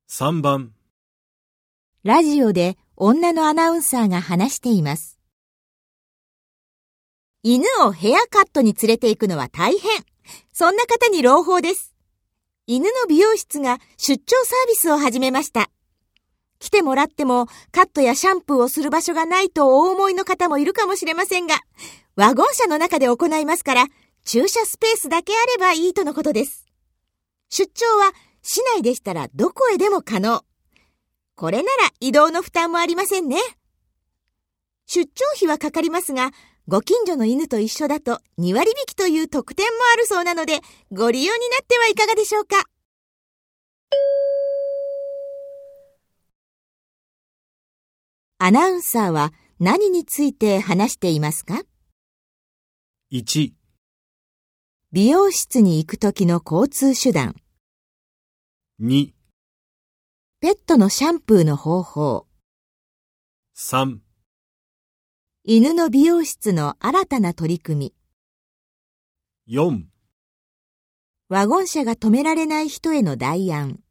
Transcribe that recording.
3番。 ラジオで女のアナウンサーが話しています。犬をヘアカットに連れて行くのは大変。そんな方に朗報です。犬の美容室が出張サービスを始めました。来てもらってもカットやシャンプーをする場所がないとお思いの方もいるかもしれませんが、ワゴン車の中で行いますから、駐車スペースだけあればいいとのことです。出張は市内でしたらどこへでも可能。これなら移動の負担もありませんね。出張費はかかりますが、ご近所の犬と一緒だと2割引きという特典もあるそうなので、ご利用になってはいかがでしょうか。アナウンサーは何について話していますか？ 1、 美容室に行くときの交通手段。 2、 ペットのシャンプーの方法。 3、 犬の美容室の新たな取り組み。 4 ワゴン車が止められない人への代案。